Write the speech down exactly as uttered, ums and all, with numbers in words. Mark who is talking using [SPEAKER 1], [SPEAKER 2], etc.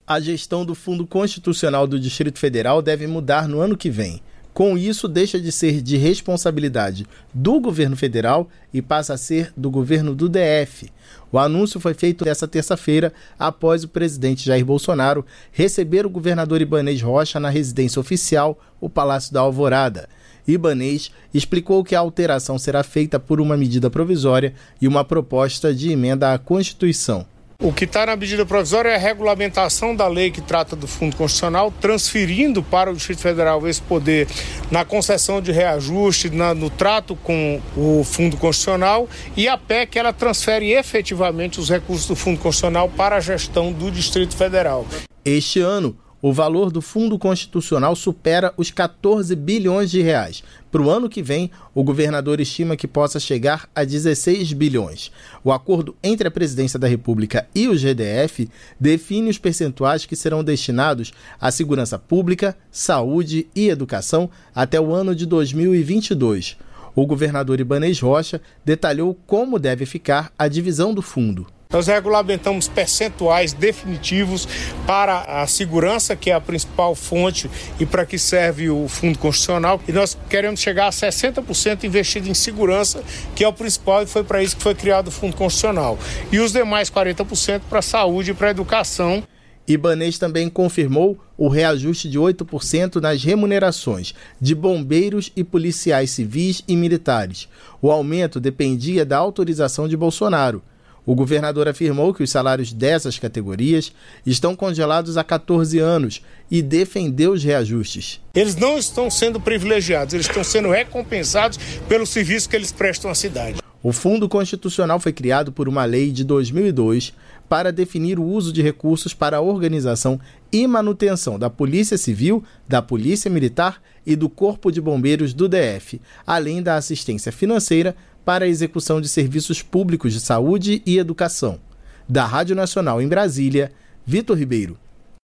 [SPEAKER 1] A gestão do Fundo Constitucional do Distrito Federal deve mudar no ano que vem. Com isso, deixa de ser de responsabilidade do governo federal e passa a ser do governo do D F. O anúncio foi feito esta terça-feira, após o presidente Jair Bolsonaro receber o governador Ibanez Rocha na residência oficial, o Palácio da Alvorada. Ibanez explicou que a alteração será feita por uma medida provisória e uma proposta de emenda à Constituição.
[SPEAKER 2] O que está na medida provisória é a regulamentação da lei que trata do Fundo Constitucional, transferindo para o Distrito Federal esse poder na concessão de reajuste, na, no trato com o Fundo Constitucional, e a P E C ela transfere efetivamente os recursos do Fundo Constitucional para a gestão do Distrito Federal.
[SPEAKER 1] Este ano, o valor do Fundo Constitucional supera os quatorze bilhões de reais. Para o ano que vem, o governador estima que possa chegar a dezesseis bilhões. O acordo entre a Presidência da República e o G D F define os percentuais que serão destinados à segurança pública, saúde e educação até o ano de dois mil e vinte e dois. O governador Ibanez Rocha detalhou como deve ficar a divisão do fundo.
[SPEAKER 2] Nós regulamentamos percentuais definitivos para a segurança, que é a principal fonte e para que serve o Fundo Constitucional. E nós queremos chegar a sessenta por cento investido em segurança, que é o principal, e foi para isso que foi criado o Fundo Constitucional. E os demais quarenta por cento para a saúde e para a educação.
[SPEAKER 1] Ibanez também confirmou o reajuste de oito por cento nas remunerações de bombeiros e policiais civis e militares. O aumento dependia da autorização de Bolsonaro. O governador afirmou que os salários dessas categorias estão congelados há quatorze anos e defendeu os reajustes.
[SPEAKER 2] Eles não estão sendo privilegiados, eles estão sendo recompensados pelo serviço que eles prestam à cidade.
[SPEAKER 1] O Fundo Constitucional foi criado por uma lei de dois mil e dois para definir o uso de recursos para a organização e manutenção da Polícia Civil, da Polícia Militar e do Corpo de Bombeiros do D F, além da assistência financeira para a execução de serviços públicos de saúde e educação. Da Rádio Nacional em Brasília, Vitor Ribeiro.